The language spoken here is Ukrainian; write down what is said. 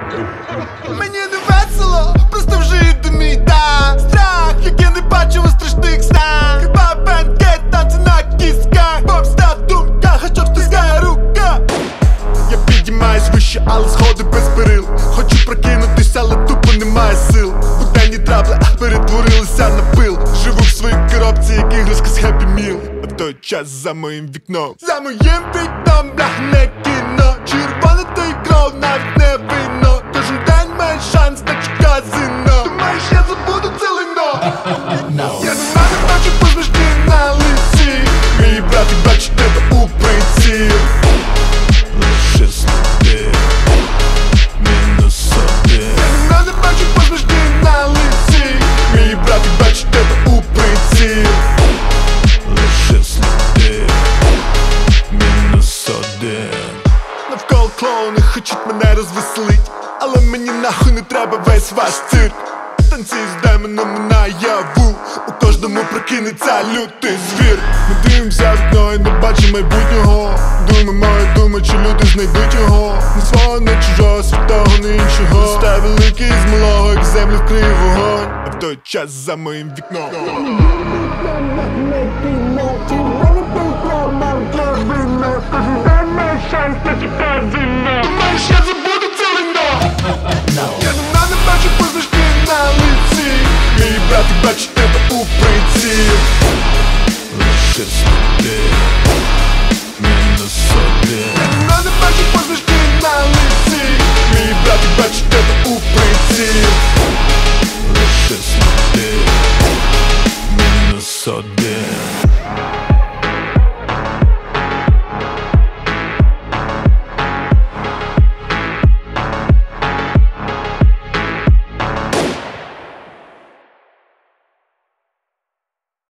Мені не весело, просто вжити мій дан. Страх, який не бачив у страшних снах. Хіба бенкет, танці на кісках. Бомста в думках, а що втискає рука. Я підіймаюсь вище, але сходи без перил. Хочу прокинутися, але тупо немає сил. Буденні трабли перетворилися на пил. Живу в своїй коробці, як іграшка з Happy Meal. А в той час за моїм вікном, за моїм вікном, блях, не кіно. Червоне то й кров, навіть не вино. Кожен день має шанс на казино. Думаєш, я забуду це лино? Я на мене бачу позначки на лиці. Мій братик бачить тебе у приціл. Лише сліди, мінус один. Я на мене бачу позначки на лиці. Мій братик бачить тебе у приціл. Лише сліди, мінус один. Навколо клоуни хочуть мене розвеселить, але мені нахуй не треба весь ваш цирк. Танцюй з демоном наяву, у кожному прокинеться лютий звір. Ми дивимося в вікно і не бачимо майбутнього. Думаємо, думаємо, чи люди знайдуть його. Не свого, не чужого, святого, не іншого. Листа великий з малого, як землю вкриє вогонь. А в той час за моїм вікном.